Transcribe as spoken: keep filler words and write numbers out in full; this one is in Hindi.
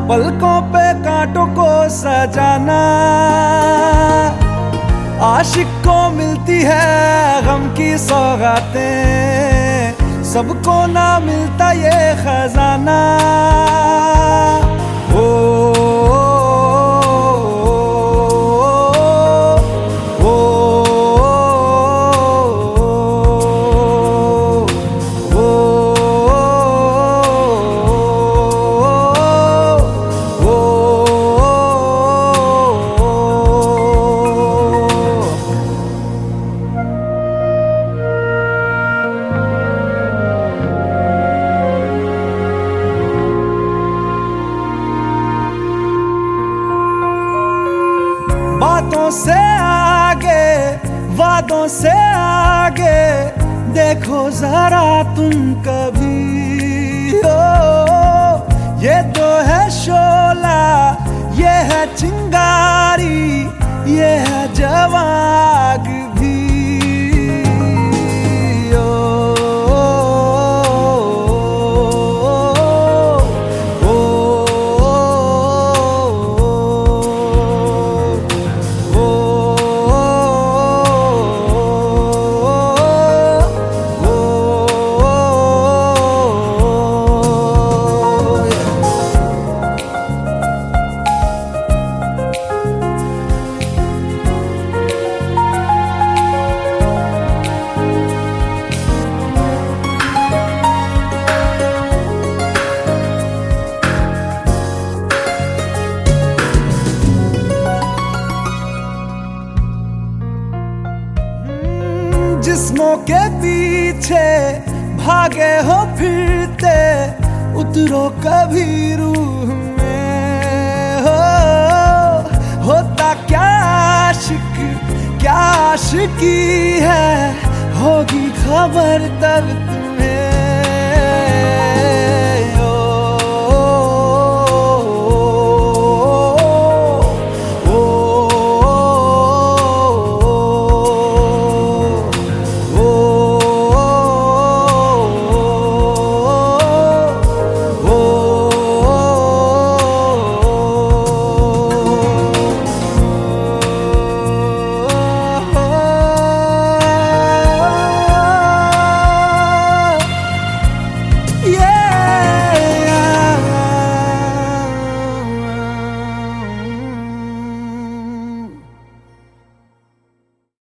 पलकों पे कांटों को सजाना। आशिक को मिलती है गम की सौगातें, सबको ना मिलता ये खजाना। ओ, ओ, ओ, बातों से आगे, वादों से आगे, देखो जरा तुम कभी। हो ये तो है शोला, ये है चिंगारी, ये है जवाग भी। जिस्मों के पीछे भागे हो फिरते, उतरो कभी रूह में। हो होता क्या आशिक, क्या आशिकी है, होगी खबर तब